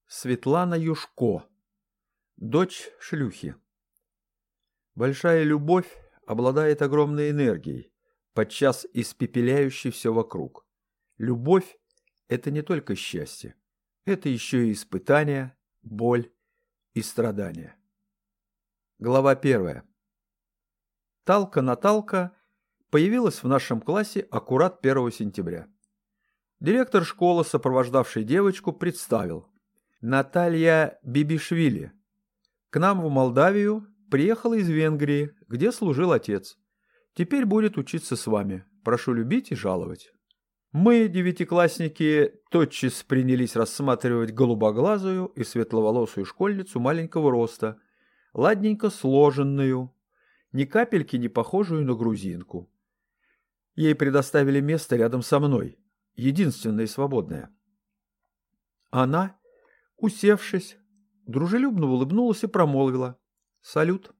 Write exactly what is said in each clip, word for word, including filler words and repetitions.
Светлана Юшко. Дочь шлюхи. Большая любовь обладает огромной энергией, подчас испепеляющей все вокруг. Любовь – это не только счастье, это еще и испытания, боль и страдания. Глава первая. Талка Наталка появилась в нашем классе аккурат первого сентября. Директор школы, сопровождавший девочку, представил: Наталья Бибишвили. К нам в Молдавию приехала из Венгрии, где служил отец. Теперь будет учиться с вами. Прошу любить и жаловать. Мы, девятиклассники, тотчас принялись рассматривать голубоглазую и светловолосую школьницу маленького роста, ладненько сложенную, ни капельки не похожую на грузинку. Ей предоставили место рядом со мной, единственное и свободное. Она, усевшись, дружелюбно улыбнулась и промолвила: «Салют».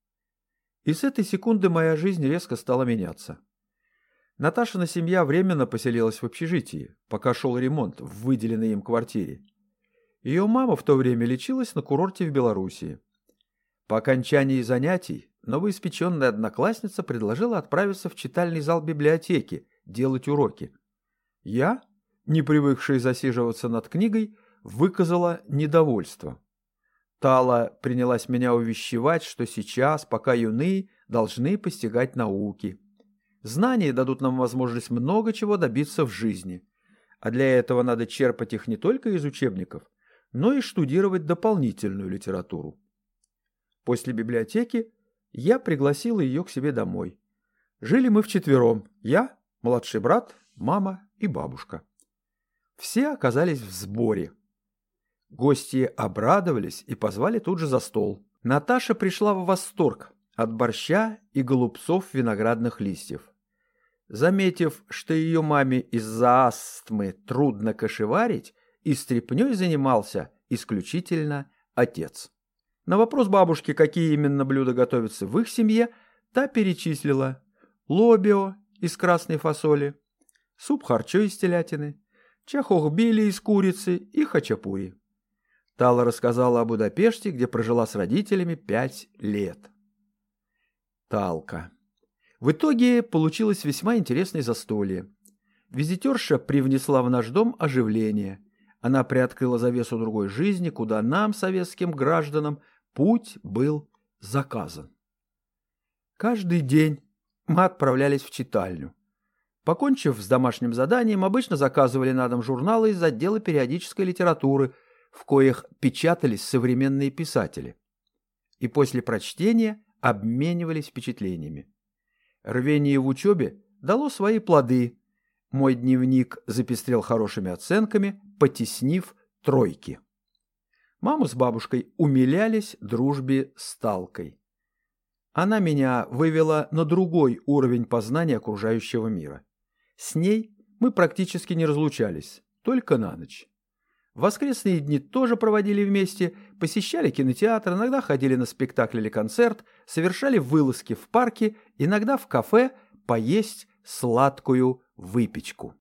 И с этой секунды моя жизнь резко стала меняться. Наташина семья временно поселилась в общежитии, пока шел ремонт в выделенной им квартире. Ее мама в то время лечилась на курорте в Белоруссии. По окончании занятий новоиспеченная одноклассница предложила отправиться в читальный зал библиотеки делать уроки. Я, не привыкший засиживаться над книгой, выказала недовольство. Тала принялась меня увещевать, что сейчас, пока юны, должны постигать науки. Знания дадут нам возможность много чего добиться в жизни, а для этого надо черпать их не только из учебников, но и штудировать дополнительную литературу. После библиотеки я пригласила ее к себе домой. Жили мы вчетвером: я, младший брат, мама и бабушка. Все оказались в сборе. Гости обрадовались и позвали тут же за стол. Наташа пришла в восторг от борща и голубцов виноградных листьев. Заметив, что ее маме из-за астмы трудно кашеварить, и стряпнёй занимался исключительно отец. На вопрос бабушки, какие именно блюда готовятся в их семье, та перечислила: лобио из красной фасоли, суп харчо из телятины, чахохбили из курицы и хачапури. Тала рассказала о Будапеште, где прожила с родителями пять лет. Талка. В итоге получилось весьма интересное застолье. Визитерша привнесла в наш дом оживление. Она приоткрыла завесу другой жизни, куда нам, советским гражданам, путь был заказан. Каждый день мы отправлялись в читальню. Покончив с домашним заданием, обычно заказывали на дом журналы из отдела периодической литературы, в коих печатались современные писатели. И после прочтения обменивались впечатлениями. Рвение в учебе дало свои плоды. Мой дневник запестрел хорошими оценками, потеснив тройки. Мама с бабушкой умилялись дружбе с Талкой. Она меня вывела на другой уровень познания окружающего мира. С ней мы практически не разлучались, только на ночь. В воскресные дни тоже проводили вместе, посещали кинотеатр, иногда ходили на спектакль или концерт, совершали вылазки в парке, иногда в кафе поесть сладкую выпечку.